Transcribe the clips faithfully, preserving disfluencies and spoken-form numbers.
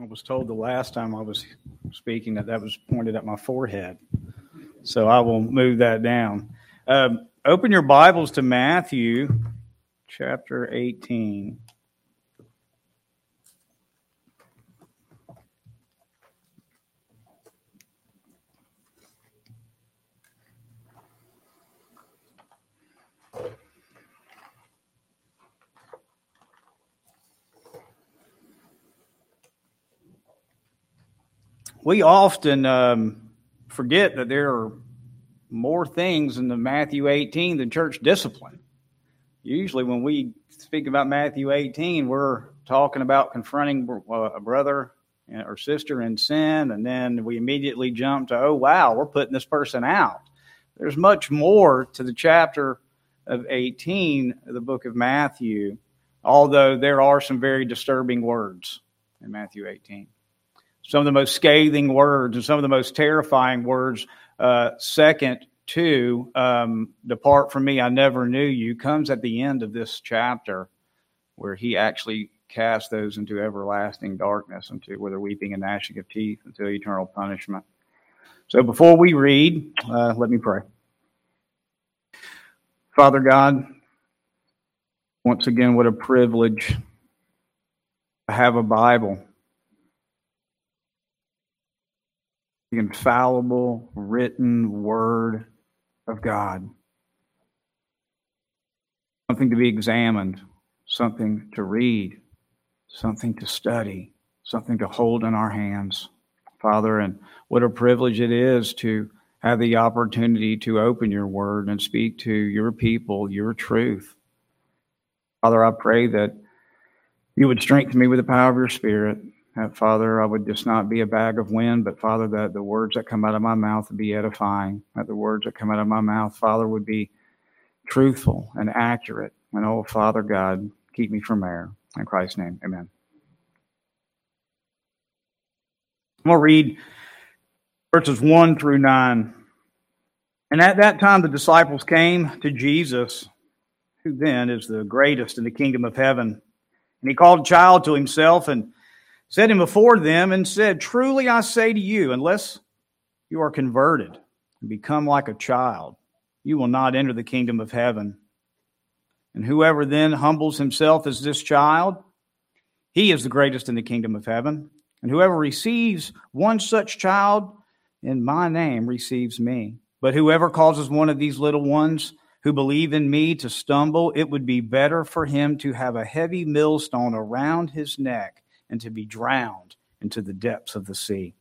I was told the last time I was speaking that that was pointed at my forehead. So I will move that down. Um, open your Bibles to Matthew chapter eighteen. We often um, forget that there are more things in the Matthew eighteen than church discipline. Usually when we speak about Matthew eighteen, we're talking about confronting a brother or sister in sin, and then we immediately jump to, oh, wow, we're putting this person out. There's much more to the chapter of eighteen of the book of Matthew, although there are some very disturbing words in Matthew eighteen. Some of the most scathing words and some of the most terrifying words, uh, second to um, depart from me, I never knew you, comes at the end of this chapter where he actually casts those into everlasting darkness, into where they're weeping and gnashing of teeth, until eternal punishment. So before we read, uh, let me pray. Father God, once again, what a privilege to have a Bible. The infallible, written Word of God. Something to be examined, something to read, something to study, something to hold in our hands. Father, and what a privilege it is to have the opportunity to open your Word and speak to your people, your truth. Father, I pray that you would strengthen me with the power of your Spirit. That, Father, I would just not be a bag of wind, but, Father, that the words that come out of my mouth would be edifying. That the words that come out of my mouth, Father, would be truthful and accurate. And, oh, Father God, keep me from error. In Christ's name, amen. I'm going to read verses one through nine. And at that time the disciples came to Jesus, who then is the greatest in the kingdom of heaven. And he called a child to himself and set him before them and said, truly I say to you, unless you are converted and become like a child, you will not enter the kingdom of heaven. And whoever then humbles himself as this child, he is the greatest in the kingdom of heaven. And whoever receives one such child in my name receives me. But whoever causes one of these little ones who believe in me to stumble, it would be better for him to have a heavy millstone around his neck and to be drowned into the depths of the sea.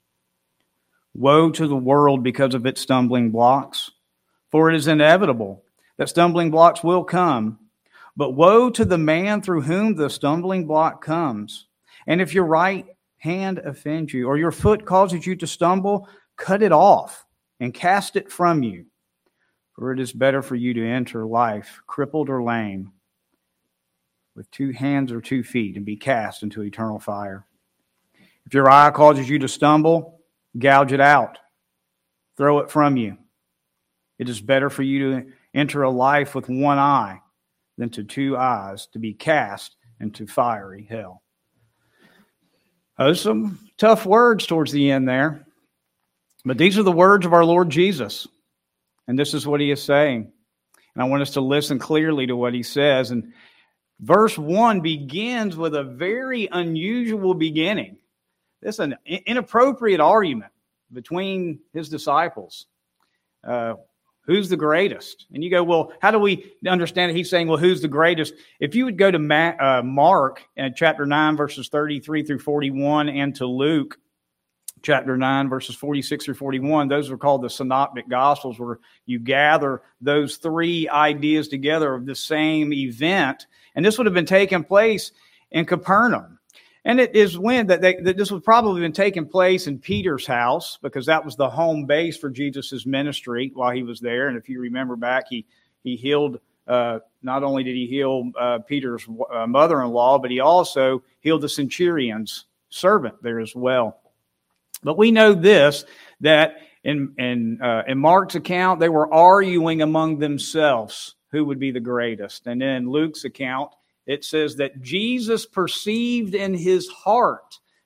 Woe to the world because of its stumbling blocks, for it is inevitable that stumbling blocks will come. But woe to the man through whom the stumbling block comes. And if your right hand offends you, or your foot causes you to stumble, cut it off and cast it from you. For it is better for you to enter life crippled or lame, with two hands or two feet, and be cast into eternal fire. If your eye causes you to stumble, gouge it out. Throw it from you. It is better for you to enter a life with one eye than to two eyes, to be cast into fiery hell. Those are some tough words towards the end there. But these are the words of our Lord Jesus. And this is what he is saying. And I want us to listen clearly to what he says. And verse one begins with a very unusual beginning. This is an inappropriate argument between his disciples. Uh, who's the greatest? And you go, well, how do we understand it? He's saying, well, who's the greatest? If you would go to Ma- uh, Mark in chapter nine, verses thirty-three through forty-one, and to Luke chapter nine, verses forty-six through forty-one, those are called the Synoptic Gospels, where you gather those three ideas together of the same event. And this would have been taking place in Capernaum. And it is when that, they, that this would probably have been taking place in Peter's house, because that was the home base for Jesus' ministry while he was there. And if you remember back, he he healed, uh, not only did he heal uh, Peter's uh, mother-in-law, but he also healed the centurion's servant there as well. But we know this, that in, in, uh, in Mark's account, they were arguing among themselves who would be the greatest. And in Luke's account, it says that Jesus perceived in his heart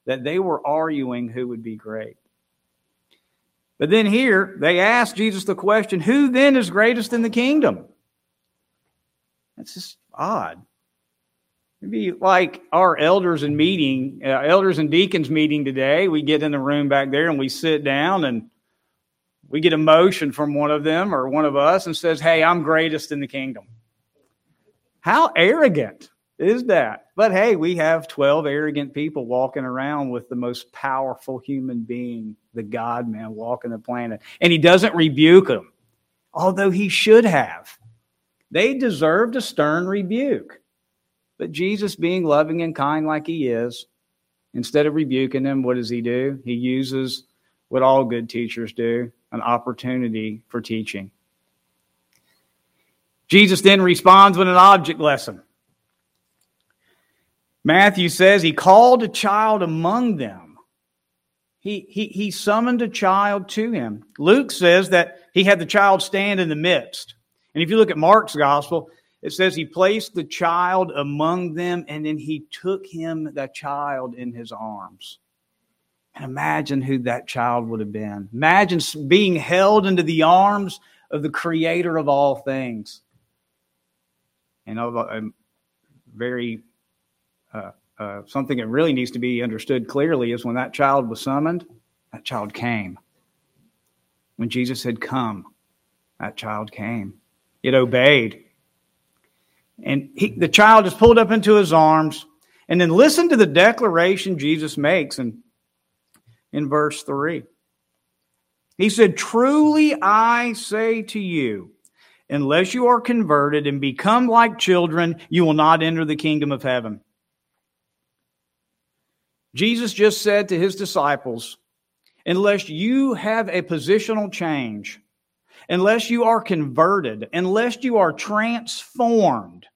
that they were arguing who would be great. But then here, they asked Jesus the question, who then is greatest in the kingdom? That's just odd. It'd be like our elders in meeting, uh, elders and deacons meeting today. We get in the room back there and we sit down and we get a motion from one of them or one of us and says, hey, I'm greatest in the kingdom. How arrogant is that? But hey, we have twelve arrogant people walking around with the most powerful human being, the God-man, walking the planet. And he doesn't rebuke them, although he should have. They deserved a stern rebuke. But Jesus, being loving and kind like he is, instead of rebuking them, what does he do? He uses what all good teachers do, an opportunity for teaching. Jesus then responds with an object lesson. Matthew says he called a child among them. He, he, he summoned a child to him. Luke says that he had the child stand in the midst. And if you look at Mark's gospel, it says he placed the child among them and then he took him, that child, in his arms. And imagine who that child would have been. Imagine being held into the arms of the creator of all things. And a very uh, uh, something that really needs to be understood clearly is when that child was summoned, that child came. When Jesus said, come, that child came. It obeyed. And he, the child is pulled up into his arms. And then listen to the declaration Jesus makes in, in verse three. He said, truly I say to you, unless you are converted and become like children, you will not enter the kingdom of heaven. Jesus just said to his disciples, unless you have a positional change, unless you are converted, unless you are transformed,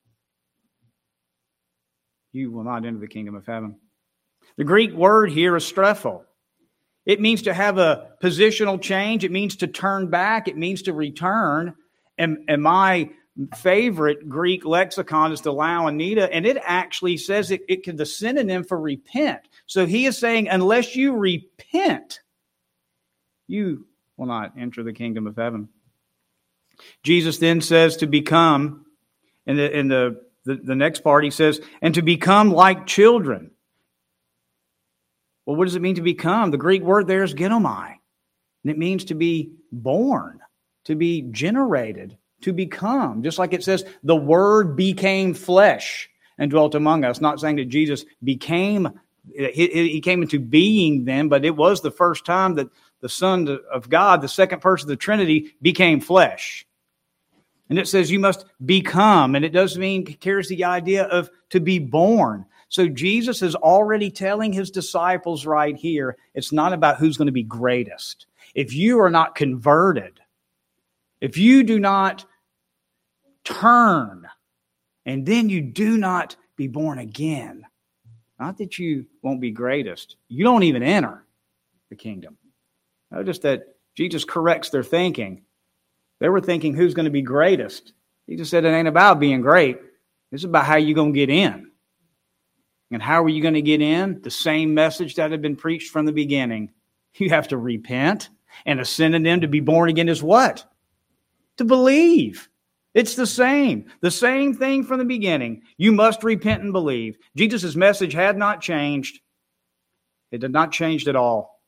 you will not enter the kingdom of heaven. The Greek word here is strepho. It means to have a positional change. It means to turn back. It means to return. And, and my favorite Greek lexicon is the Louanita, and it actually says it, it can the synonym for repent. So he is saying, unless you repent, you will not enter the kingdom of heaven. Jesus then says to become, in the in the, the, the next part he says, and to become like children. Well, what does it mean to become? The Greek word there is genomai, and it means to be born, to be generated, to become. Just like it says, the Word became flesh and dwelt among us. Not saying that Jesus became, he, he came into being then, but it was the first time that the Son of God, the second person of the Trinity, became flesh. And it says you must become, and it does mean, carries the idea of to be born. So Jesus is already telling his disciples right here, it's not about who's going to be greatest. If you are not converted, if you do not turn, and then you do not be born again, not that you won't be greatest, you don't even enter the kingdom. Notice that Jesus corrects their thinking. They were thinking who's going to be greatest. He just said it ain't about being great. It's about how you're going to get in. And how are you going to get in? The same message that had been preached from the beginning. You have to repent, and a synonym to be born again is what? To believe. It's the same. The same thing from the beginning. You must repent and believe. Jesus' message had not changed. It did not change at all.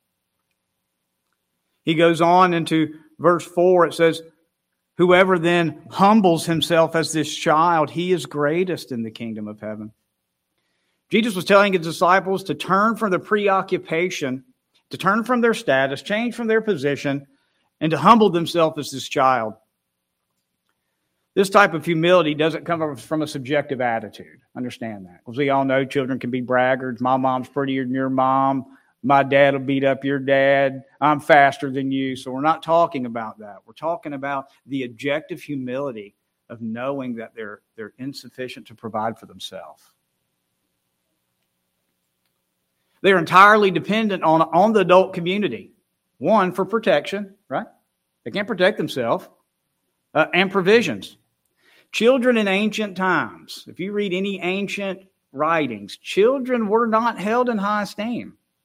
He goes on into verse four. It says, whoever then humbles himself as this child, he is greatest in the kingdom of heaven. Jesus was telling his disciples to turn from their preoccupation, to turn from their status, change from their position, and to humble themselves as this child. This type of humility doesn't come from a subjective attitude. Understand that. Because we all know children can be braggarts. My mom's prettier than your mom. My dad will beat up your dad. I'm faster than you. So we're not talking about that. We're talking about the objective humility of knowing that they're, they're insufficient to provide for themselves. They're entirely dependent on, on the adult community. One, for protection, right? They can't protect themselves. Uh, and provisions. Children in ancient times, if you read any ancient writings, children were not held in high esteem.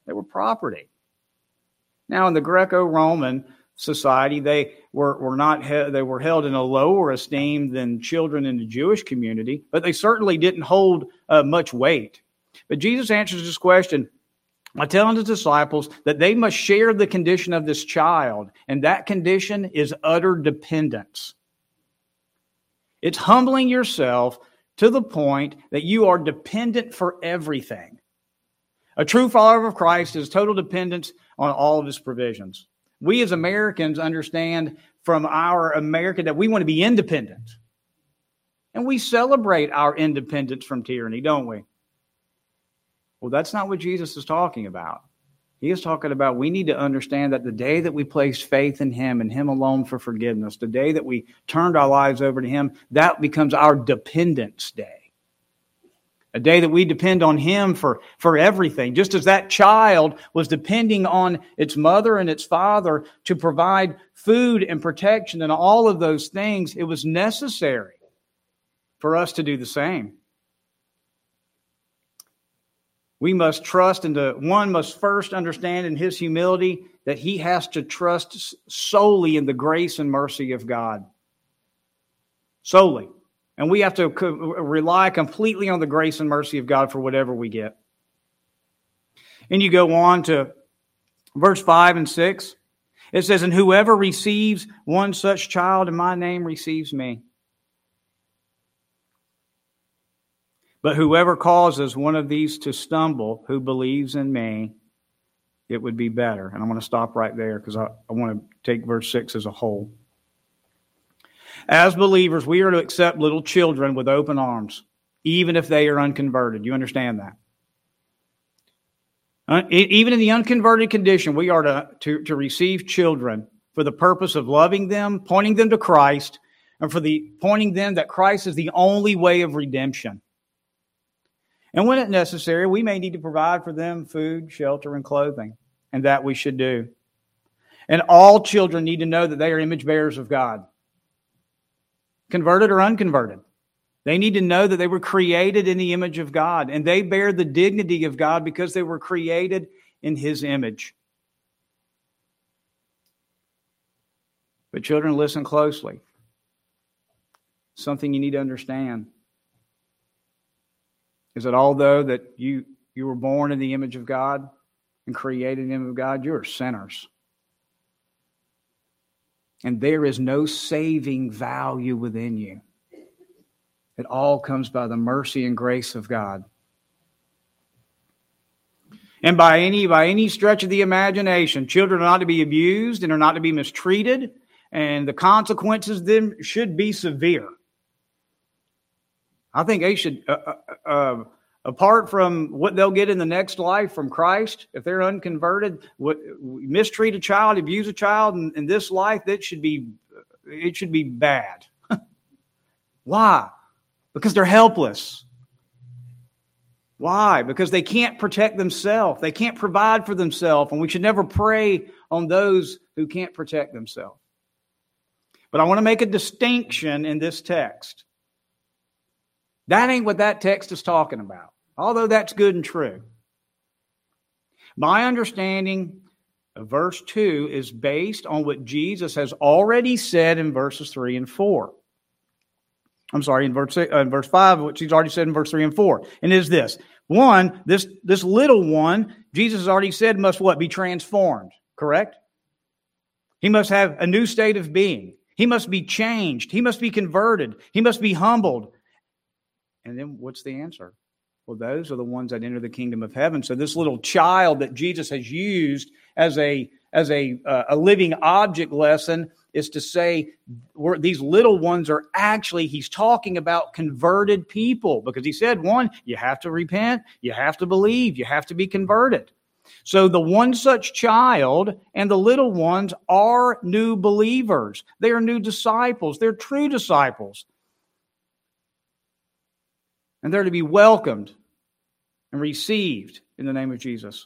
They were property. Now, in the Greco-Roman society, they were, were not he- they were held in a lower esteem than children in the Jewish community, but they certainly didn't hold uh, much weight. But Jesus answers this question by telling his disciples that they must share the condition of this child, and that condition is utter dependence. It's humbling yourself to the point that you are dependent for everything. A true follower of Christ is total dependence on all of his provisions. We as Americans understand from our America that we want to be independent. And we celebrate our independence from tyranny, don't we? Well, that's not what Jesus is talking about. He is talking about we need to understand that the day that we place faith in him and him alone for forgiveness, the day that we turned our lives over to him, that becomes our dependence day. A day that we depend on him for, for everything. Just as that child was depending on its mother and its father to provide food and protection and all of those things, it was necessary for us to do the same. We must trust in the one must first understand in his humility that he has to trust solely in the grace and mercy of God. Solely. And we have to co- rely completely on the grace and mercy of God for whatever we get. And you go on to verse five and six. It says, "And whoever receives one such child in my name receives me. But whoever causes one of these to stumble, who believes in me, it would be better." And I'm going to stop right there because I, I want to take verse six as a whole. As believers, we are to accept little children with open arms, even if they are unconverted. You understand that? Uh, even in the unconverted condition, we are to, to, to receive children for the purpose of loving them, pointing them to Christ, and for the pointing them that Christ is the only way of redemption. And when it's necessary, we may need to provide for them food, shelter, and clothing, and that we should do. And all children need to know that they are image bearers of God, converted or unconverted. They need to know that they were created in the image of God, and they bear the dignity of God because they were created in his image. But children, listen closely. Something you need to understand is that although that you, you were born in the image of God and created in the image of God, you're sinners. And there is no saving value within you. It all comes by the mercy and grace of God. And by any, by any stretch of the imagination, children are not to be abused and are not to be mistreated, and the consequences then should be severe. I think they should, uh, uh, uh, apart from what they'll get in the next life from Christ, if they're unconverted, what, mistreat a child, abuse a child in, in this life, that should be, it should be bad. Why? Because they're helpless. Why? Because they can't protect themselves. They can't provide for themselves, and we should never prey on those who can't protect themselves. But I want to make a distinction in this text. That ain't what that text is talking about, although that's good and true. My understanding of verse two is based on what Jesus has already said in verses three and four. I'm sorry, in verse, uh, in verse five, which he's already said in verse three and four. And it is this. One, this, this little one, Jesus has already said must what? Be transformed, correct? He must have a new state of being. He must be changed. He must be converted. He must be humbled. And then what's the answer? Well, those are the ones that enter the kingdom of heaven. So this little child that Jesus has used as a as a uh, a living object lesson is to say we're, these little ones are actually, he's talking about converted people, because he said, one, you have to repent, you have to believe, you have to be converted. So the one such child and the little ones are new believers. They are new disciples. They're true disciples. And they're to be welcomed and received in the name of Jesus.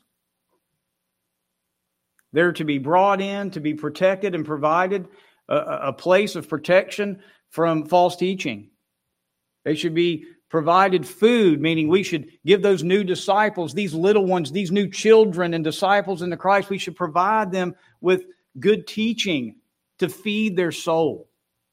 They're to be brought in, to be protected and provided a, a place of protection from false teaching. They should be provided food, meaning we should give those new disciples, these little ones, these new children and disciples in the Christ, we should provide them with good teaching to feed their soul.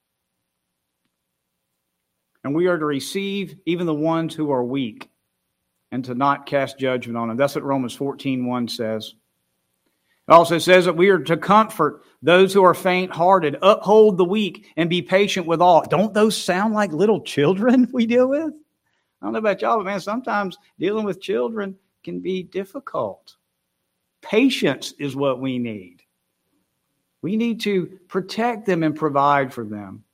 And we are to receive even the ones who are weak and to not cast judgment on them. That's what Romans fourteen one says. It also says that we are to comfort those who are faint-hearted, uphold the weak, and be patient with all. Don't those sound like little children we deal with? I don't know about y'all, but man, sometimes dealing with children can be difficult. Patience is what we need. We need to protect them and provide for them.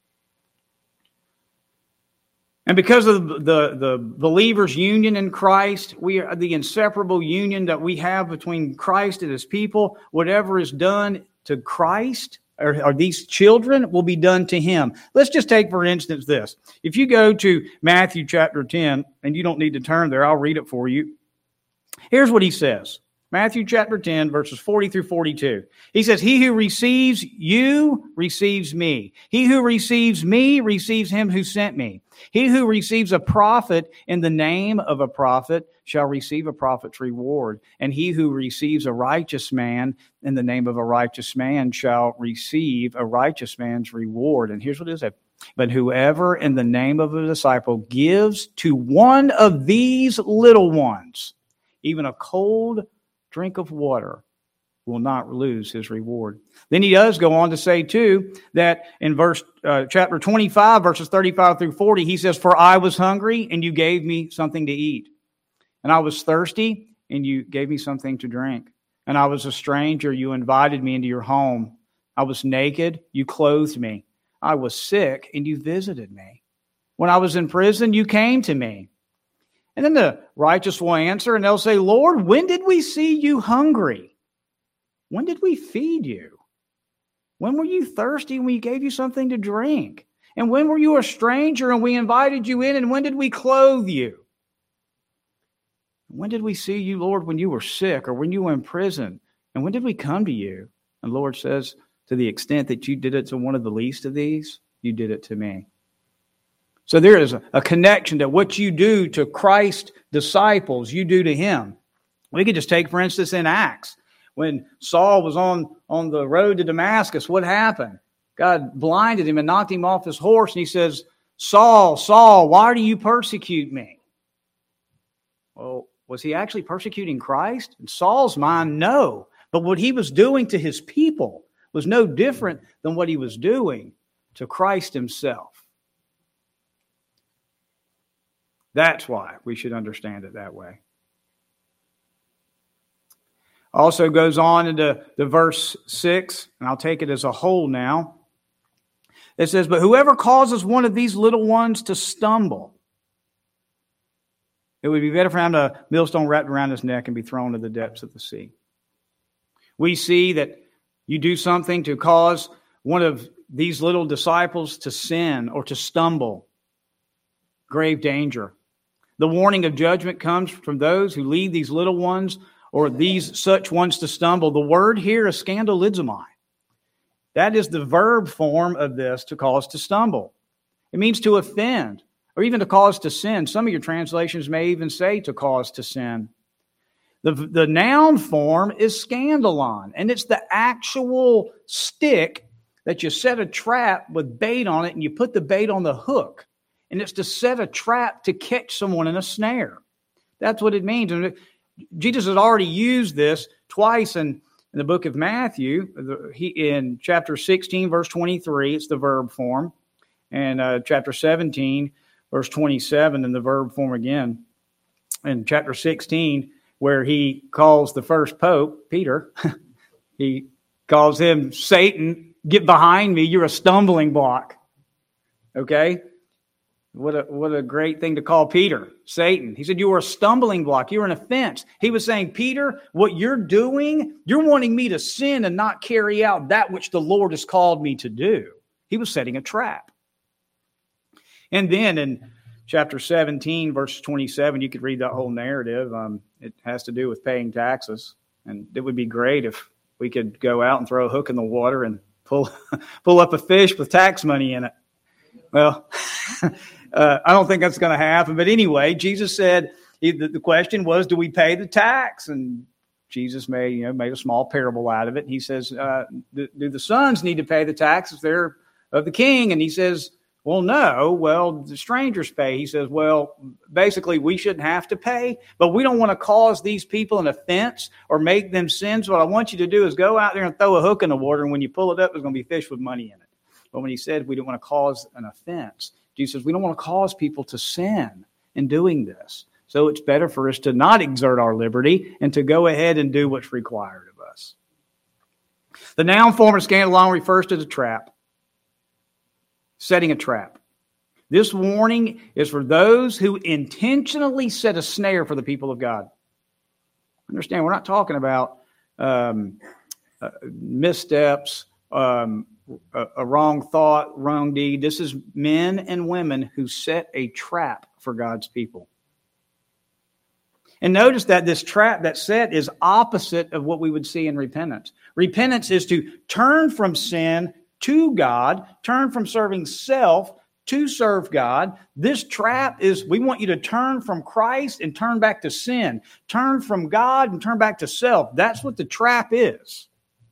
And because of the, the, the believers' union in Christ, we are the inseparable union that we have between Christ and his people. Whatever is done to Christ, or, or these children, will be done to him. Let's just take, for instance, this. If you go to Matthew chapter ten, and you don't need to turn there, I'll read it for you. Here's what he says. Matthew chapter ten, verses forty through forty-two. He says, "He who receives you receives me. He who receives me receives him who sent me. He who receives a prophet in the name of a prophet shall receive a prophet's reward. And he who receives a righteous man in the name of a righteous man shall receive a righteous man's reward." And here's what it says. "But whoever in the name of a disciple gives to one of these little ones, even a cold drink of water, will not lose his reward." Then he does go on to say, too, that in verse uh, chapter twenty-five, verses thirty-five through forty, he says, "For I was hungry, and you gave me something to eat. And I was thirsty, and you gave me something to drink. And I was a stranger, you invited me into your home. I was naked, you clothed me. I was sick, and you visited me. When I was in prison, you came to me." And then the righteous will answer, and they'll say, "Lord, when did we see you hungry? When did we feed you? When were you thirsty and we gave you something to drink? And when were you a stranger and we invited you in? And when did we clothe you? When did we see you, Lord, when you were sick or when you were in prison? And when did we come to you?" And the Lord says, "To the extent that you did it to one of the least of these, you did it to me." So there is a, a connection that what you do to Christ's disciples, you do to him. We could just take, for instance, in Acts. When Saul was on, on the road to Damascus, what happened? God blinded him and knocked him off his horse. And he says, "Saul, Saul, why do you persecute me?" Well, was he actually persecuting Christ? In Saul's mind, no. But what he was doing to his people was no different than what he was doing to Christ himself. That's why we should understand it that way. Also goes on into the verse six, and I'll take it as a whole now. It says, "But whoever causes one of these little ones to stumble, it would be better for him to have a millstone wrapped around his neck and be thrown to the depths of the sea." We see that you do something to cause one of these little disciples to sin or to stumble. Grave danger. The warning of judgment comes from those who lead these little ones or these such ones to stumble. The word here is scandalizomai. That is the verb form of this, to cause to stumble. It means to offend or even to cause to sin. Some of your translations may even say to cause to sin. The, the noun form is scandalon, and it's the actual stick that you set a trap with bait on it, and you put the bait on the hook. And it's to set a trap to catch someone in a snare. That's what it means. And Jesus has already used this twice in, in the book of Matthew. He, in chapter sixteen, verse twenty-three, it's the verb form. And uh, chapter seventeen, verse twenty-seven, in the verb form again. In chapter sixteen, where he calls the first pope, Peter, he calls him Satan, "Get behind me, you're a stumbling block." Okay? What a, what a great thing to call Peter, Satan. He said, "You were a stumbling block. You were an offense." He was saying, "Peter, what you're doing, you're wanting me to sin and not carry out that which the Lord has called me to do." He was setting a trap. And then in chapter seventeen, verse twenty-seven, you could read that whole narrative. Um, it has to do with paying taxes. And it would be great if we could go out and throw a hook in the water and pull, pull up a fish with tax money in it. Well, uh, I don't think that's going to happen. But anyway, Jesus said, he, the, the question was, do we pay the tax? And Jesus made, you know, made a small parable out of it. He says, uh, do, do the sons need to pay the tax if they're of the king? And he says, well, no. Well, the strangers pay. He says, well, basically, we shouldn't have to pay, but we don't want to cause these people an offense or make them sin. So what I want you to do is go out there and throw a hook in the water, and when you pull it up, there's going to be fish with money in it. But when he said we don't want to cause an offense, Jesus says we don't want to cause people to sin in doing this. So it's better for us to not exert our liberty and to go ahead and do what's required of us. The noun form of scandalon refers to the trap. Setting a trap. This warning is for those who intentionally set a snare for the people of God. Understand, we're not talking about um, uh, missteps, um, a, a wrong thought, wrong deed. This is men and women who set a trap for God's people. And notice that this trap that's set is opposite of what we would see in repentance. Repentance is to turn from sin to God, turn from serving self to serve God. This trap is, we want you to turn from Christ and turn back to sin. Turn from God and turn back to self. That's what the trap is.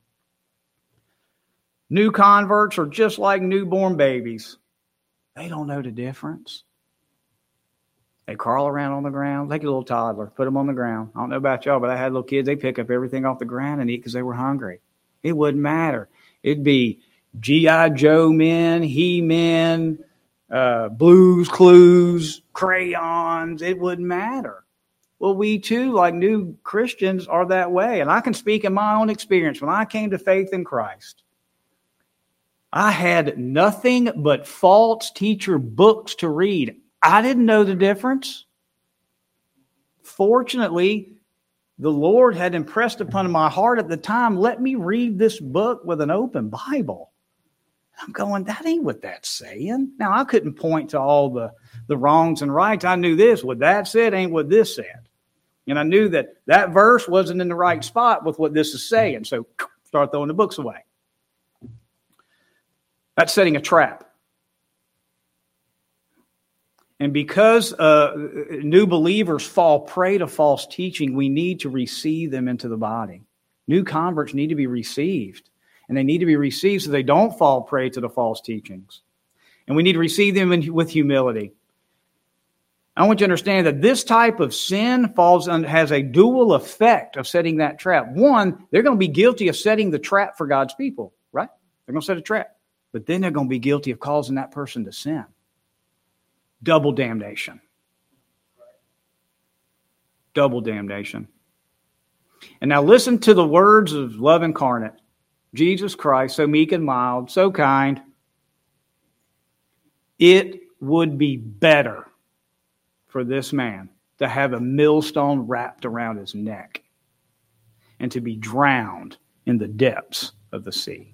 New converts are just like newborn babies. They don't know the difference. They crawl around on the ground. Take a little toddler, put them on the ground. I don't know about y'all, but I had little kids. They pick up everything off the ground and eat because they were hungry. It wouldn't matter. It'd be G I. Joe men, He-Men, uh, Blues Clues, crayons. It wouldn't matter. Well, we too, like new Christians, are that way. And I can speak in my own experience. When I came to faith in Christ, I had nothing but false teacher books to read. I didn't know the difference. Fortunately, the Lord had impressed upon my heart at the time, let me read this book with an open Bible. I'm going, that ain't what that's saying. Now, I couldn't point to all the, the wrongs and rights. I knew this. What that said ain't what this said. And I knew that that verse wasn't in the right spot with what this is saying. So start throwing the books away. That's setting a trap. And because uh, new believers fall prey to false teaching, we need to receive them into the body. New converts need to be received. And they need to be received so they don't fall prey to the false teachings. And we need to receive them in, with humility. I want you to understand that this type of sin falls on, has a dual effect of setting that trap. One, they're going to be guilty of setting the trap for God's people, right? They're going to set a trap. But then they're going to be guilty of causing that person to sin. Double damnation. Double damnation. And now listen to the words of love incarnate. Jesus Christ, so meek and mild, so kind. It would be better for this man to have a millstone wrapped around his neck and to be drowned in the depths of the sea.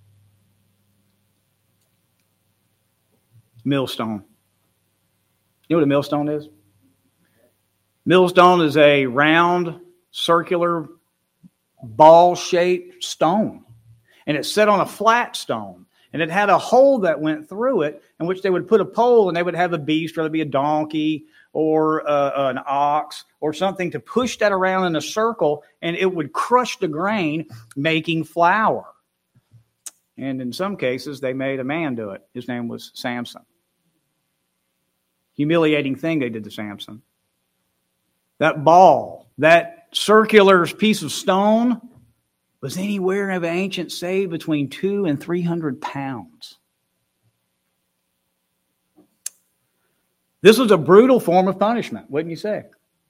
Millstone. You know what a millstone is? Millstone is a round, circular, ball-shaped stone. And it's set on a flat stone. And it had a hole that went through it in which they would put a pole and they would have a beast, whether it be a donkey or uh, an ox or something, to push that around in a circle, and it would crush the grain, making flour. And in some cases, they made a man do it. His name was Samson. Humiliating thing they did to Samson. That ball, that circular piece of stone, was anywhere of ancient say between two and three hundred pounds. This was a brutal form of punishment, wouldn't you say?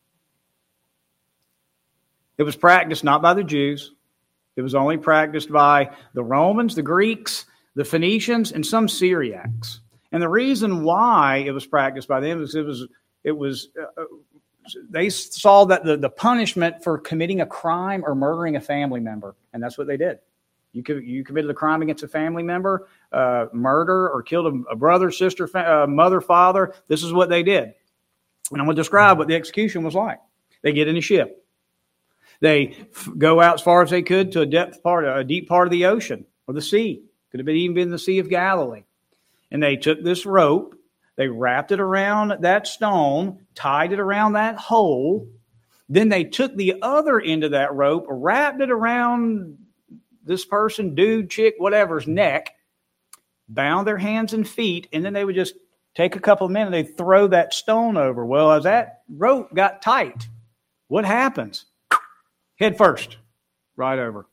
It was practiced not by the Jews. It was only practiced by the Romans, the Greeks, the Phoenicians, and some Syriacs. And the reason why it was practiced by them is it was it was uh, they saw that the, the punishment for committing a crime or murdering a family member, and that's what they did. You could, you committed a crime against a family member, uh, murder, or killed a, a brother, sister, fa- uh, mother, father. This is what they did. And I'm going to describe what the execution was like. They get in a ship. They f- go out as far as they could to a depth part, a deep part of the ocean or the sea. Could have been even been the Sea of Galilee. And they took this rope They wrapped it around that stone, tied it around that hole. Then they took the other end of that rope, wrapped it around this person, dude, chick, whatever's neck, bound their hands and feet, and then they would just take a couple of minutes, they'd throw that stone over. Well, as that rope got tight, what happens? Head first, right over.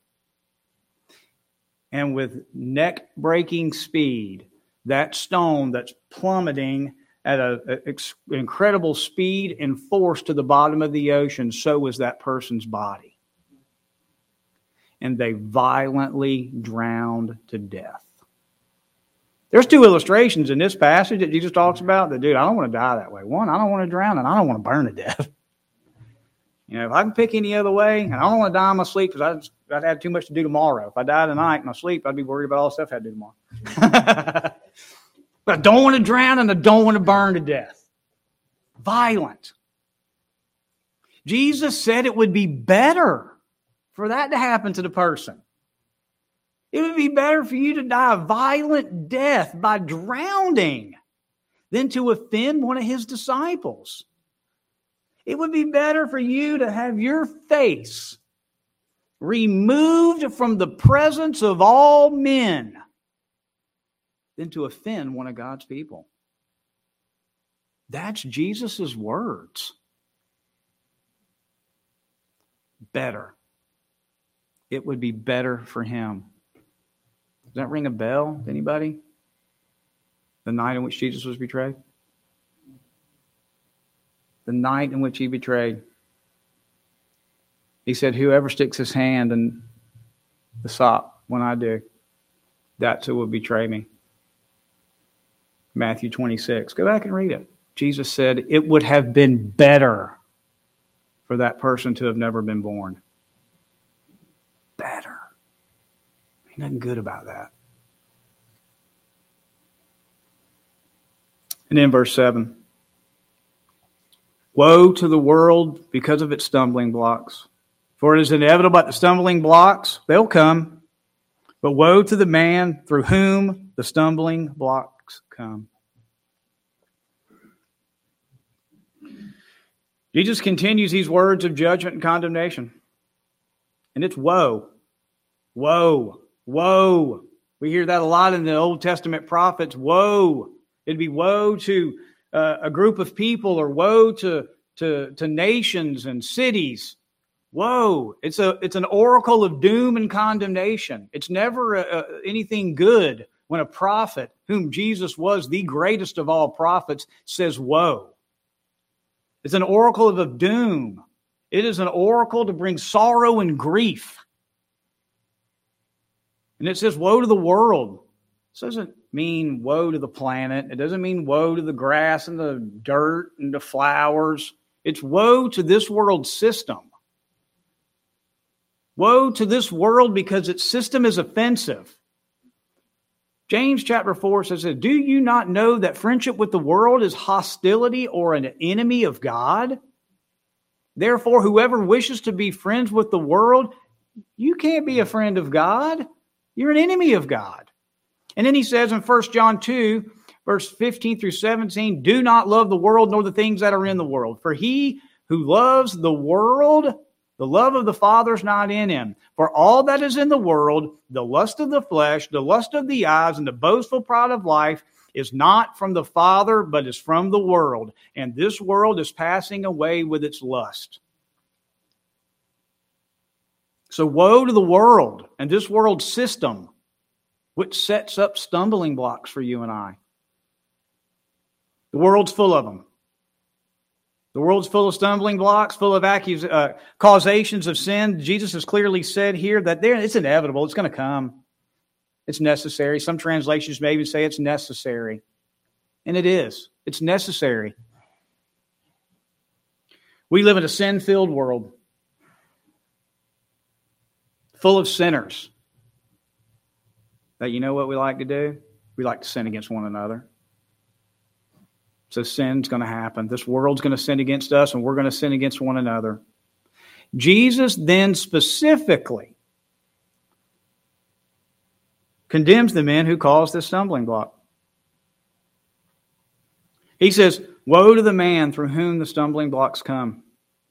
And with neck-breaking speed, that stone that's plummeting at an incredible speed and force to the bottom of the ocean, so was that person's body. And they violently drowned to death. There's two illustrations in this passage that Jesus talks about that, dude, I don't want to die that way. One, I don't want to drown, and I don't want to burn to death. You know, if I can pick any other way, and I don't want to die in my sleep because I'd have too much to do tomorrow. If I died tonight in my sleep, I'd be worried about all the stuff I had to do tomorrow. But I don't want to drown, and I don't want to burn to death. Violent. Jesus said it would be better for that to happen to the person. It would be better for you to die a violent death by drowning than to offend one of his disciples. It would be better for you to have your face removed from the presence of all men than to offend one of God's people. That's Jesus' words. Better. It would be better for him. Does that ring a bell to anybody? The night in which Jesus was betrayed? The night in which he betrayed. He said, whoever sticks his hand in the sop when I do, that's who will betray me. Matthew twenty-six. Go back and read it. Jesus said it would have been better for that person to have never been born. Better. Ain't nothing good about that. And then verse seven. Woe to the world because of its stumbling blocks. For it is inevitable that the stumbling blocks, they'll come. But woe to the man through whom the stumbling blocks come. Jesus continues these words of judgment and condemnation. And it's woe. Woe. Woe. We hear that a lot in the Old Testament prophets. Woe. It'd be woe to uh, a group of people, or woe to, to, to nations and cities. Woe. It's a it's an oracle of doom and condemnation. It's never a, a, anything good when a prophet, whom Jesus was the greatest of all prophets, says woe. It's an oracle of, of doom. It is an oracle to bring sorrow and grief. And it says woe to the world. This doesn't mean woe to the planet. It doesn't mean woe to the grass and the dirt and the flowers. It's woe to this world system. Woe to this world because its system is offensive. James chapter four says, do you not know that friendship with the world is hostility or an enemy of God? Therefore, whoever wishes to be friends with the world, you can't be a friend of God. You're an enemy of God. And then he says in First John two, verse fifteen through seventeen, do not love the world nor the things that are in the world. For he who loves the world, the love of the Father is not in him. For all that is in the world, the lust of the flesh, the lust of the eyes, and the boastful pride of life is not from the Father, but is from the world. And this world is passing away with its lust. So woe to the world and this world system, which sets up stumbling blocks for you and I. The world's full of them. The world's full of stumbling blocks, full of accus- uh, causations of sin. Jesus has clearly said here that there, it's inevitable. It's going to come. It's necessary. Some translations may even say it's necessary. And it is. It's necessary. We live in a sin-filled world, full of sinners. That you know what we like to do? We like to sin against one another. So sin's going to happen. This world's going to sin against us, and we're going to sin against one another. Jesus then specifically condemns the men who cause this stumbling block. He says, woe to the man through whom the stumbling blocks come.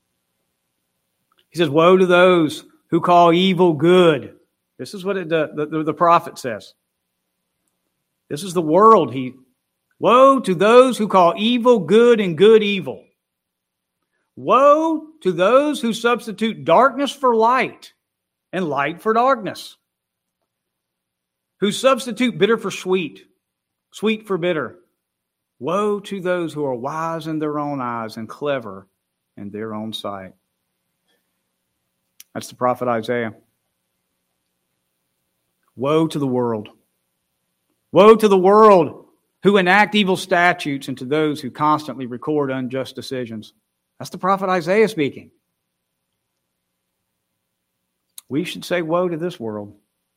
He says, woe to those who call evil good. This is what it, the, the, the prophet says. This is the world. He, woe to those who call evil good and good evil. Woe to those who substitute darkness for light and light for darkness. Who substitute bitter for sweet, sweet for bitter. Woe to those who are wise in their own eyes and clever in their own sight. That's the prophet Isaiah. Woe to the world. Woe to the world who enact evil statutes and to those who constantly record unjust decisions. That's the prophet Isaiah speaking. We should say woe to this world.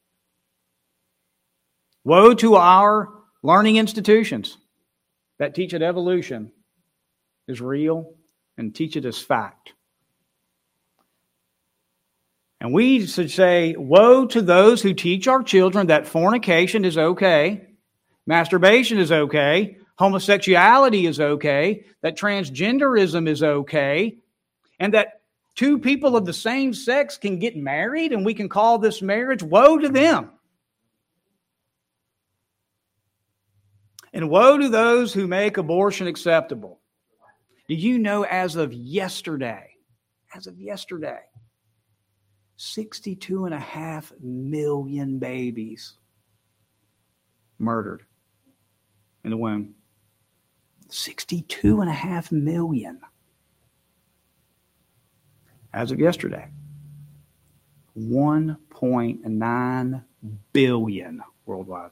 Woe to our learning institutions that teach that evolution is real and teach it as fact. And we should say, woe to those who teach our children that fornication is okay, masturbation is okay, homosexuality is okay, that transgenderism is okay, and that two people of the same sex can get married and we can call this marriage. Woe to them. And woe to those who make abortion acceptable. Do you know as of yesterday, as of yesterday, sixty-two and a half million babies murdered in the womb. sixty-two and a half million. As of yesterday, one point nine billion worldwide.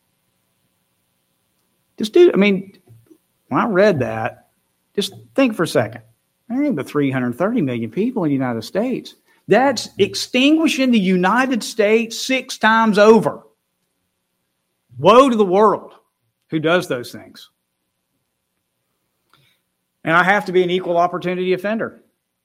Just do, I mean, when I read that, just think for a second. I think the three hundred thirty million people in the United States. That's extinguishing the United States six times over. Woe to the world who does those things. And I have to be an equal opportunity offender.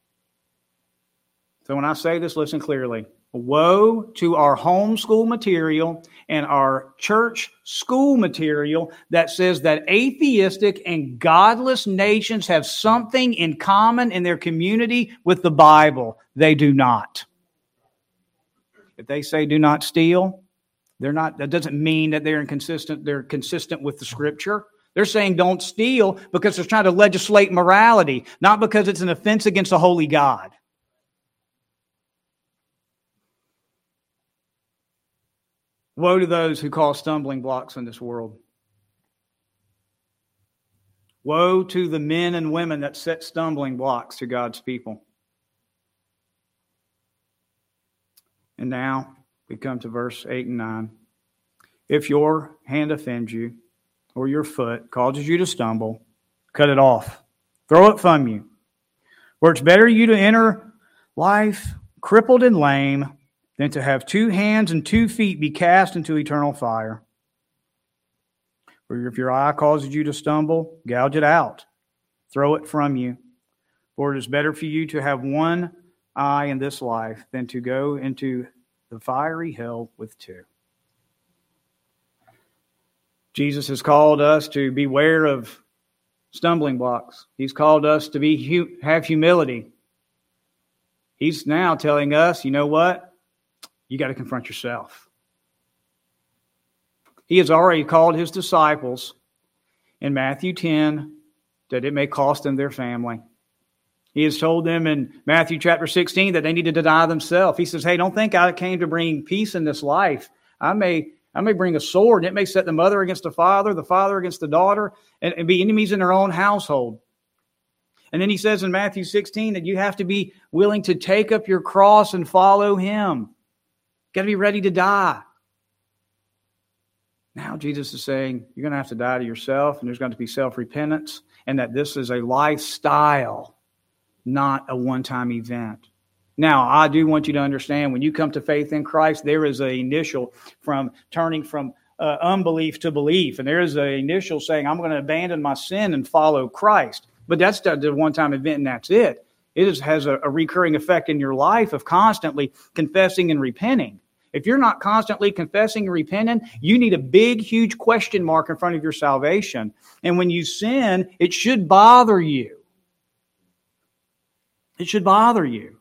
So when I say this, listen clearly. Woe to our homeschool material and our church school material that says that atheistic and godless nations have something in common in their community with the Bible. They do not. If they say do not steal, they're not. That doesn't mean that they're inconsistent. They're consistent with the Scripture. They're saying don't steal because they're trying to legislate morality, not because it's an offense against a holy God. Woe to those who cause stumbling blocks in this world. Woe to the men and women that set stumbling blocks to God's people. And now we come to verse eight and nine. If your hand offends you, or your foot causes you to stumble, cut it off. Throw it from you. For it's better you to enter life crippled and lame than to have two hands and two feet be cast into eternal fire. For if your eye causes you to stumble, gouge it out. Throw it from you. For it is better for you to have one eye in this life than to go into the fiery hell with two. Jesus has called us to beware of stumbling blocks. He's called us to be have humility. He's now telling us, you know what? You got to confront yourself. He has already called his disciples in Matthew ten that it may cost them their family. He has told them in Matthew chapter sixteen that they need to deny themselves. He says, hey, don't think I came to bring peace in this life. I may, I may bring a sword, and it may set the mother against the father, the father against the daughter, and, and be enemies in their own household. And then he says in Matthew sixteen that you have to be willing to take up your cross and follow him. Got to be ready to die. Now Jesus is saying you're going to have to die to yourself, and there's going to be self-repentance, and that this is a lifestyle, not a one-time event. Now, I do want you to understand, when you come to faith in Christ, there is an initial from turning from uh, unbelief to belief, and there is an initial saying, I'm going to abandon my sin and follow Christ. But that's the one-time event, and that's it. It is, has a, a recurring effect in your life of constantly confessing and repenting. If you're not constantly confessing and repenting, you need a big, huge question mark in front of your salvation. And when you sin, it should bother you. It should bother you.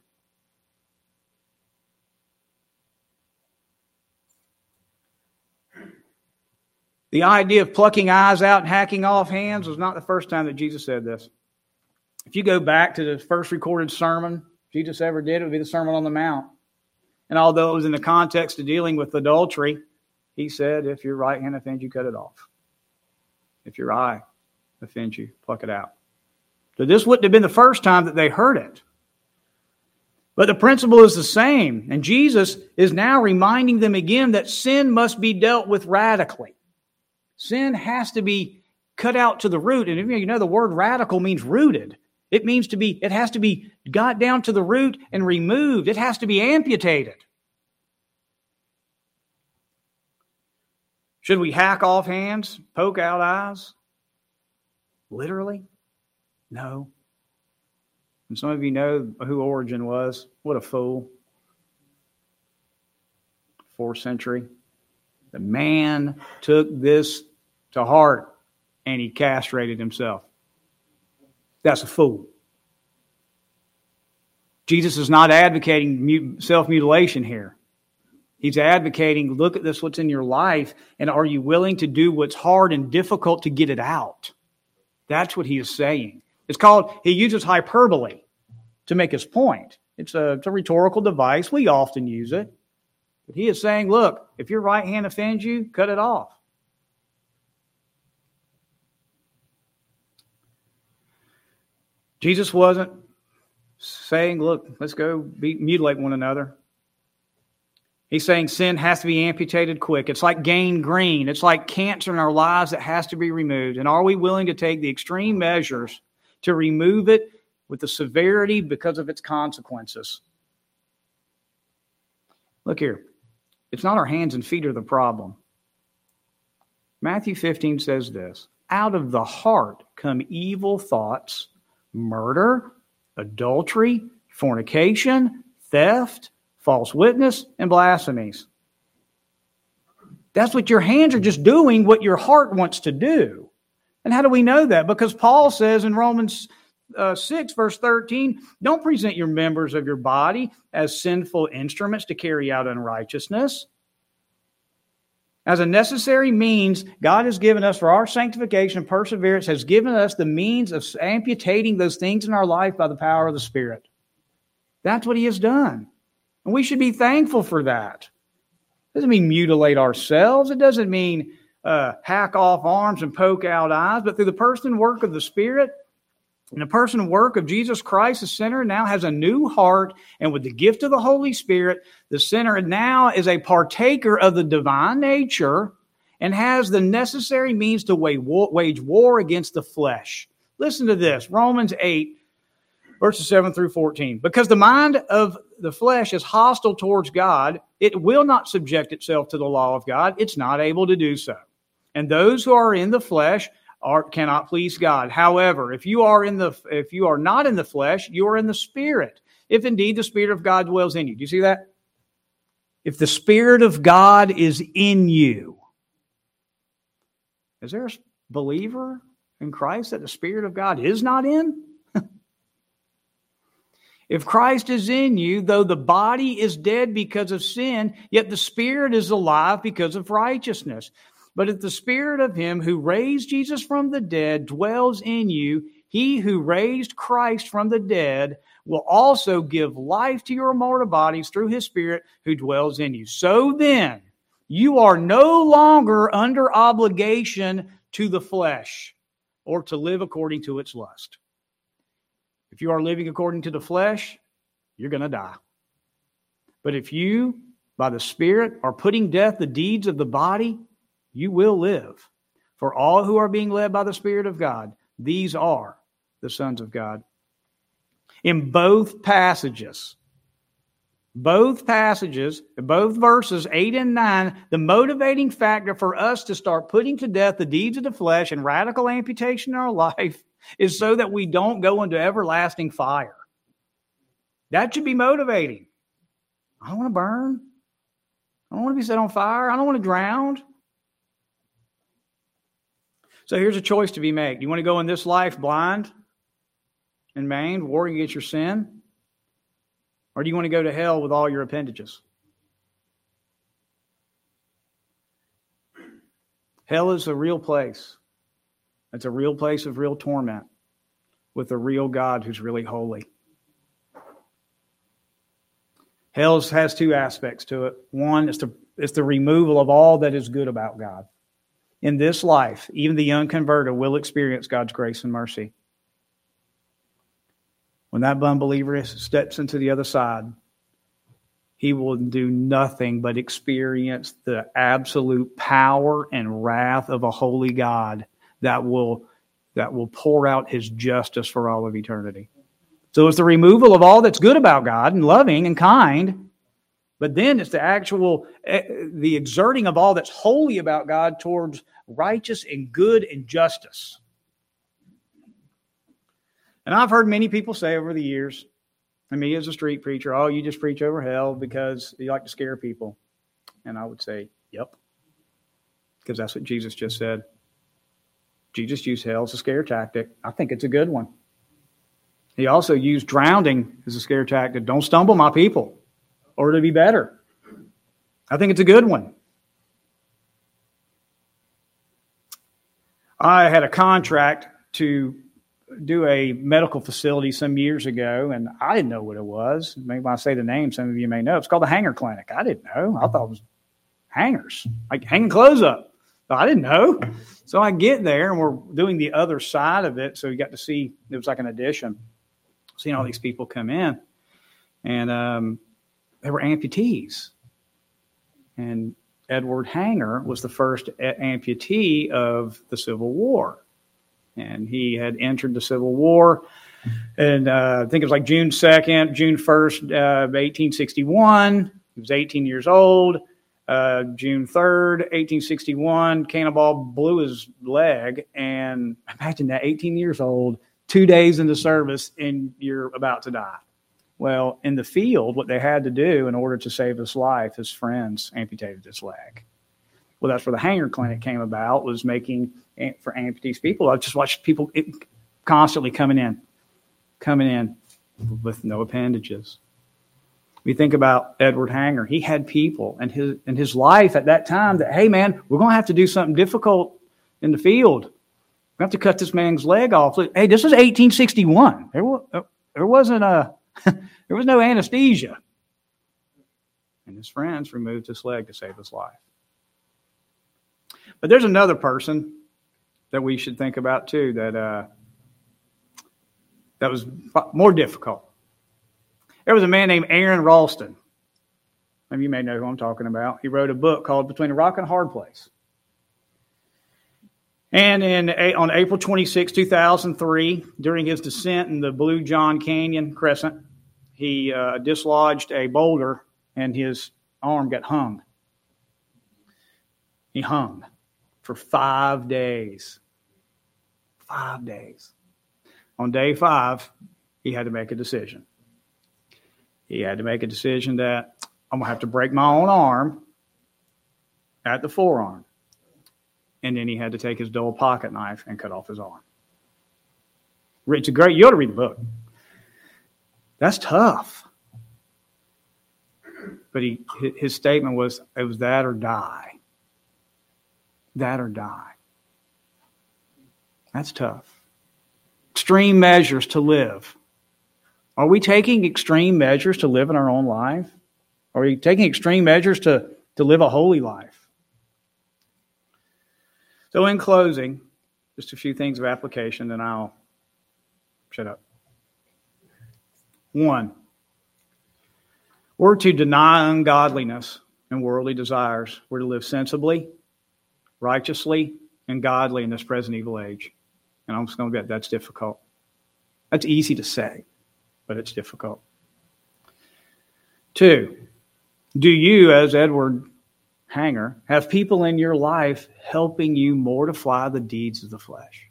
The idea of plucking eyes out and hacking off hands was not the first time that Jesus said this. If you go back to the first recorded sermon Jesus ever did, it would be the Sermon on the Mount. And although it was in the context of dealing with adultery, he said, if your right hand offends you, cut it off. If your eye offends you, pluck it out. So this wouldn't have been the first time that they heard it. But the principle is the same. And Jesus is now reminding them again that sin must be dealt with radically. Sin has to be cut out to the root. And if you know, the word radical means rooted. It means to be, it has to be got down to the root and removed. It has to be amputated. Should we hack off hands, poke out eyes? Literally? No. And some of you know who Origen was. What a fool. Fourth century. The man took this to heart and he castrated himself. That's a fool. Jesus is not advocating self-mutilation here. He's advocating, look at this, what's in your life, and are you willing to do what's hard and difficult to get it out? That's what he is saying. It's called, he uses hyperbole to make his point. It's a, it's a rhetorical device. We often use it. But he is saying, look, if your right hand offends you, cut it off. Jesus wasn't saying, look, let's go be, mutilate one another. He's saying sin has to be amputated quick. It's like gangrene. It's like cancer in our lives that has to be removed. And are we willing to take the extreme measures to remove it with the severity because of its consequences? Look here. It's not our hands and feet are the problem. Matthew fifteen says this, out of the heart come evil thoughts, murder, adultery, fornication, theft, false witness, and blasphemies. That's what your hands are just doing, what your heart wants to do. And how do we know that? Because Paul says in Romans uh, six, verse thirteen, don't present your members of your body as sinful instruments to carry out unrighteousness. As a necessary means, God has given us for our sanctification and perseverance, has given us the means of amputating those things in our life by the power of the Spirit. That's what he has done. And we should be thankful for that. It doesn't mean mutilate ourselves. It doesn't mean uh, hack off arms and poke out eyes. But through the person and work of the Spirit and the person and work of Jesus Christ, the sinner now has a new heart. And with the gift of the Holy Spirit, the sinner now is a partaker of the divine nature and has the necessary means to wage war against the flesh. Listen to this, Romans eight, verses seven through fourteen. Because the mind of the flesh is hostile towards God, it will not subject itself to the law of God. It's not able to do so. And those who are in the flesh are, cannot please God. However, if you are in the if you are not in the flesh, you are in the Spirit. If indeed the Spirit of God dwells in you. Do you see that? If the Spirit of God is in you. Is there a believer in Christ that the Spirit of God is not in? If Christ is in you, though the body is dead because of sin, yet the Spirit is alive because of righteousness. But if the Spirit of him who raised Jesus from the dead dwells in you, he who raised Christ from the dead will also give life to your mortal bodies through his Spirit who dwells in you. So then, you are no longer under obligation to the flesh or to live according to its lust. If you are living according to the flesh, you're going to die. But if you, by the Spirit, are putting death the deeds of the body, you will live. For all who are being led by the Spirit of God, these are the sons of God. In both passages, both passages, both verses eight and nine, the motivating factor for us to start putting to death the deeds of the flesh and radical amputation in our life is so that we don't go into everlasting fire. That should be motivating. I don't want to burn. I don't want to be set on fire. I don't want to drown. So here's a choice to be made. You want to go in this life blind and maimed, warring against your sin? Or do you want to go to hell with all your appendages? Hell is a real place. It's a real place of real torment with a real God who's really holy. Hell has two aspects to it. One is the, it's the removal of all that is good about God. In this life, even the unconverted will experience God's grace and mercy. When that unbeliever steps into the other side, he will do nothing but experience the absolute power and wrath of a holy God that will, that will pour out his justice for all of eternity. So it's the removal of all that's good about God and loving and kind, but then it's the actual, the exerting of all that's holy about God towards righteous and good and justice. And I've heard many people say over the years, and me as a street preacher, oh, you just preach over hell because you like to scare people. And I would say, yep. Because that's what Jesus just said. Jesus used hell as a scare tactic. I think it's a good one. He also used drowning as a scare tactic. Don't stumble, my people, or to be better. I think it's a good one. I had a contract to do a medical facility some years ago, and I didn't know what it was. Maybe when I say the name, some of you may know. It's called the Hanger Clinic. I didn't know. I thought it was hangers, like hanging clothes up. I didn't know. So I get there, and we're doing the other side of it, so you got to see, it was like an addition, seeing all these people come in. And um, they were amputees. And Edward Hanger was the first amputee of the Civil War. And he had entered the Civil War, and uh, I think it was like June second, June first, uh, eighteen sixty-one. He was eighteen years old. Uh, June third, eighteen sixty-one, cannonball blew his leg. And imagine that, eighteen years old, two days into service, and you're about to die. Well, in the field, what they had to do in order to save his life, his friends amputated his leg. Well, that's where the Hanger Clinic came about, was making for amputees people. I've just watched people constantly coming in, coming in with no appendages. We think about Edward Hanger. He had people in his, in his life at that time that, hey, man, we're going to have to do something difficult in the field. We have to cut this man's leg off. Hey, this is eighteen sixty-one. There, was, there wasn't a, there was no anesthesia. And his friends removed his leg to save his life. But there's another person that we should think about too that uh, that was more difficult. There was a man named Aaron Ralston. Some of you may know who I'm talking about. He wrote a book called Between a Rock and a Hard Place. And in on April twenty-sixth, two thousand three, during his descent in the Blue John Canyon Crescent, he uh, dislodged a boulder and his arm got hung. He hung for five days. Five days. On day five, he had to make a decision. He had to make a decision that I'm going to have to break my own arm at the forearm. And then he had to take his dull pocket knife and cut off his arm. It's a great, you ought to read the book. That's tough. But he, his statement was, it was that or die. That or die. That's tough. Extreme measures to live. Are we taking extreme measures to live in our own life? Are we taking extreme measures to, to live a holy life? So in closing, just a few things of application, then I'll shut up. One, we're to deny ungodliness and worldly desires. We're to live sensibly, righteously, and godly in this present evil age. And I'm just going to bet that's difficult. That's easy to say, but it's difficult. Two, do you, as Edward Hanger, have people in your life helping you mortify the deeds of the flesh?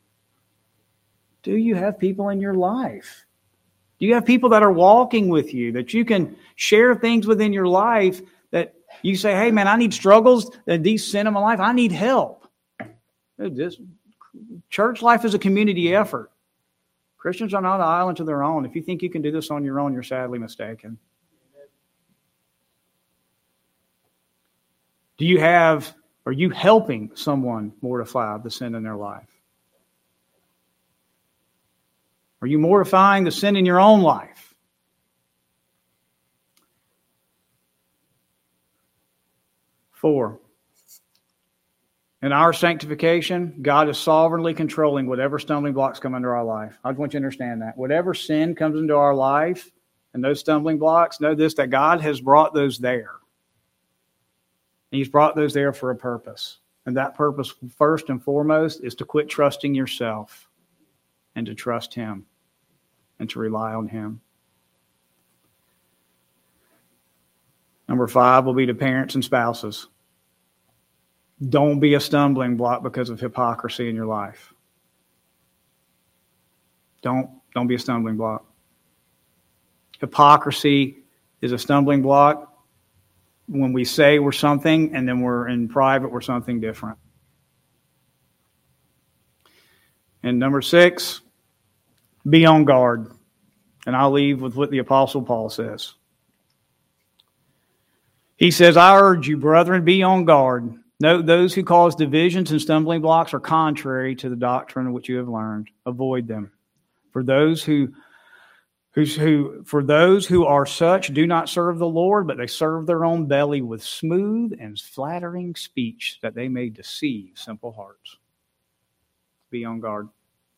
Do you have people in your life? Do you have people that are walking with you, that you can share things within your life that you say, hey, man, I need struggles, and these sin in my life, I need help. This, church life is a community effort. Christians are not an island to their own. If you think you can do this on your own, you're sadly mistaken. Do you have, are you helping someone mortify the sin in their life? Are you mortifying the sin in your own life? Four, in our sanctification, God is sovereignly controlling whatever stumbling blocks come into our life. I just want you to understand that. Whatever sin comes into our life and those stumbling blocks, know this, that God has brought those there. And He's brought those there for a purpose. And that purpose, first and foremost, is to quit trusting yourself and to trust Him and to rely on Him. Number five will be to parents and spouses. Don't be a stumbling block because of hypocrisy in your life. Don't, don't be a stumbling block. Hypocrisy is a stumbling block when we say we're something and then we're in private, we're something different. And number six, be on guard. And I'll leave with what the Apostle Paul says. He says, I urge you, brethren, be on guard. Note, those who cause divisions and stumbling blocks are contrary to the doctrine which you have learned. Avoid them. For those who, who, who, for those who are such do not serve the Lord, but they serve their own belly with smooth and flattering speech, that they may deceive simple hearts. Be on guard.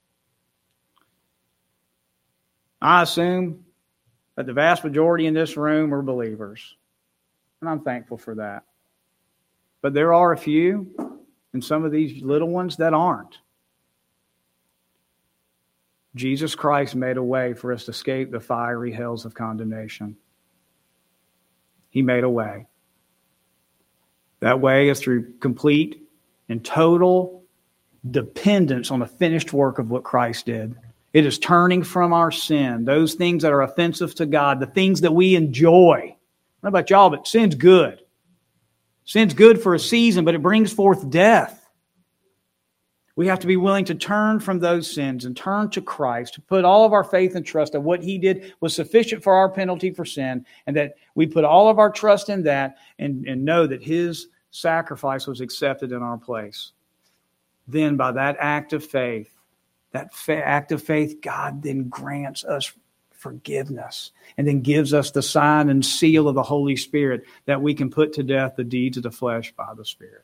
I assume that the vast majority in this room are believers, and I'm thankful for that. But there are a few, and some of these little ones that aren't. Jesus Christ made a way for us to escape the fiery hells of condemnation. He made a way. That way is through complete and total dependence on the finished work of what Christ did. It is turning from our sin, those things that are offensive to God, the things that we enjoy. I don't know about y'all, but sin's good. Sin's good for a season, but it brings forth death. We have to be willing to turn from those sins and turn to Christ, to put all of our faith and trust that what He did was sufficient for our penalty for sin, and that we put all of our trust in that and, and know that His sacrifice was accepted in our place. Then by that act of faith, that fa- act of faith, God then grants us forgiveness and then gives us the sign and seal of the Holy Spirit that we can put to death the deeds of the flesh by the Spirit.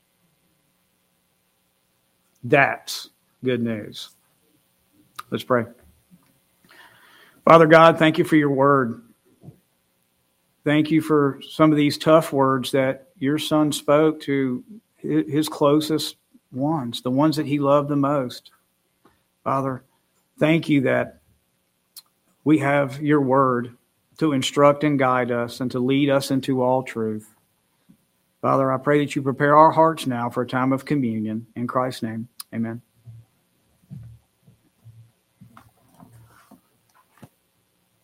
That's good news. Let's pray. Father God, thank you for your word. Thank you for some of these tough words that your Son spoke to his closest ones, the ones that he loved the most. Father, thank you that we have your word to instruct and guide us and to lead us into all truth. Father, I pray that you prepare our hearts now for a time of communion. In Christ's name, amen.